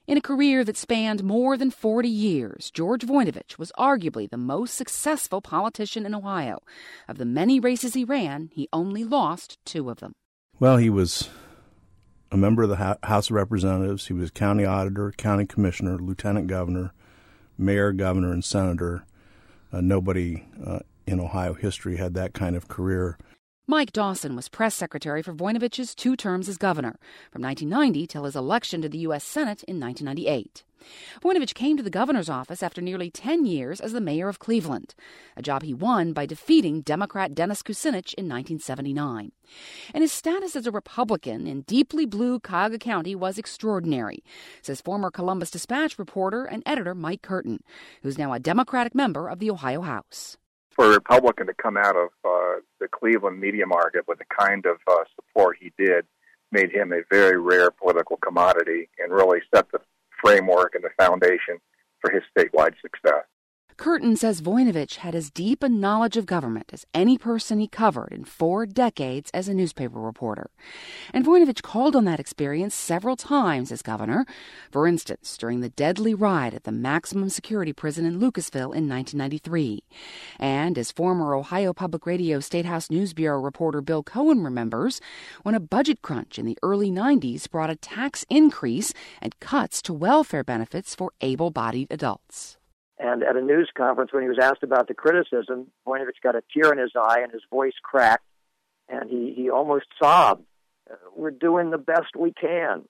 In a career that spanned more than 40 years, George Voinovich was arguably the most successful politician in Ohio. Of the many races he ran, he only lost 2 of them. Well, he was a member of the House of Representatives. He was county auditor, county commissioner, lieutenant governor, mayor, governor, and senator. Nobody in Ohio history had that kind of career. Mike Dawson was press secretary for Voinovich's 2 terms as governor, from 1990 till his election to the U.S. Senate in 1998. Voinovich came to the governor's office after nearly 10 years as the mayor of Cleveland, a job he won by defeating Democrat Dennis Kucinich in 1979. And his status as a Republican in deeply blue Cuyahoga County was extraordinary, says former Columbus Dispatch reporter and editor Mike Curtin, who's now a Democratic member of the Ohio House. For a Republican to come out of the Cleveland media market with the kind of support he did made him a very rare political commodity and really set the framework and the foundation for his statewide success. Curtin says Voinovich had as deep a knowledge of government as any person he covered in 4 decades as a newspaper reporter. And Voinovich called on that experience several times as governor. For instance, during the deadly riot at the maximum security prison in Lucasville in 1993. And as former Ohio Public Radio State House News Bureau reporter Bill Cohen remembers, when a budget crunch in the early 90s brought a tax increase and cuts to welfare benefits for able-bodied adults. And at a news conference, when he was asked about the criticism, Voinovich got a tear in his eye and his voice cracked, and he almost sobbed. We're doing the best we can.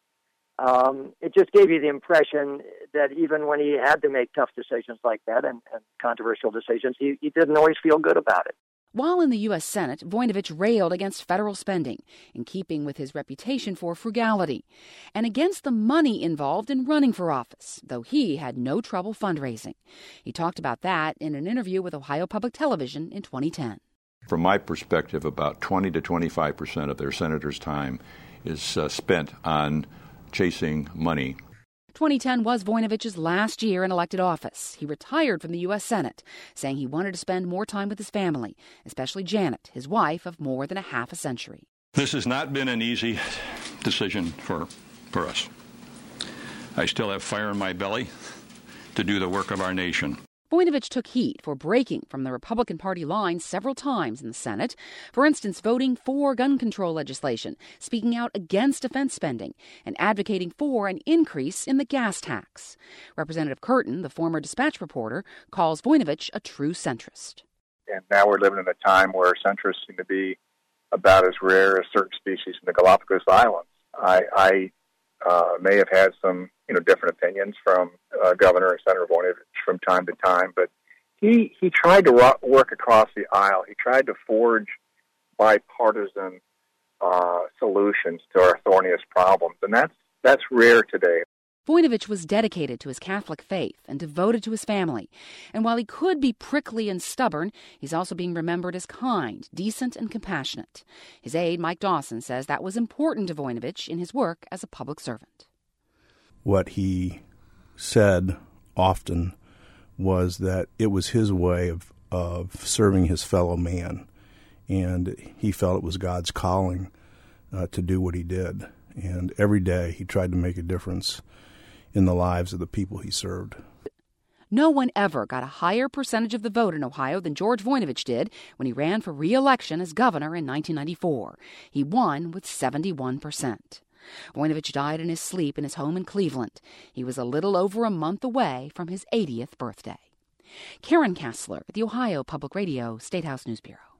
It just gave you the impression that even when he had to make tough decisions like that and controversial decisions, he didn't always feel good about it. While in the U.S. Senate, Voinovich railed against federal spending, in keeping with his reputation for frugality, and against the money involved in running for office, though he had no trouble fundraising. He talked about that in an interview with Ohio Public Television in 2010. From my perspective, about 20 to 25% of their senators' time is spent on chasing money. 2010 was Voinovich's last year in elected office. He retired from the U.S. Senate, saying he wanted to spend more time with his family, especially Janet, his wife of more than a half a century. This has not been an easy decision for us. I still have fire in my belly to do the work of our nation. Voinovich took heat for breaking from the Republican Party line several times in the Senate. For instance, voting for gun control legislation, speaking out against defense spending, and advocating for an increase in the gas tax. Representative Curtin, the former Dispatch reporter, calls Voinovich a true centrist. And now we're living in a time where centrists seem to be about as rare as certain species in the Galapagos Islands. I may have had some different opinions from Governor and Senator Voinovich from time to time, but he tried to work across the aisle. He tried to forge bipartisan solutions to our thorniest problems, and that's rare today. Voinovich was dedicated to his Catholic faith and devoted to his family. And while he could be prickly and stubborn, he's also being remembered as kind, decent, and compassionate. His aide, Mike Dawson, says that was important to Voinovich in his work as a public servant. What he said often was that it was his way of serving his fellow man, and he felt it was God's calling to do what he did. And every day he tried to make a difference in the lives of the people he served. No one ever got a higher percentage of the vote in Ohio than George Voinovich did when he ran for re-election as governor in 1994. He won with 71%. Voinovich died in his sleep in his home in Cleveland. He was a little over a month away from his 80th birthday. Karen Kassler, the Ohio Public Radio State House News Bureau.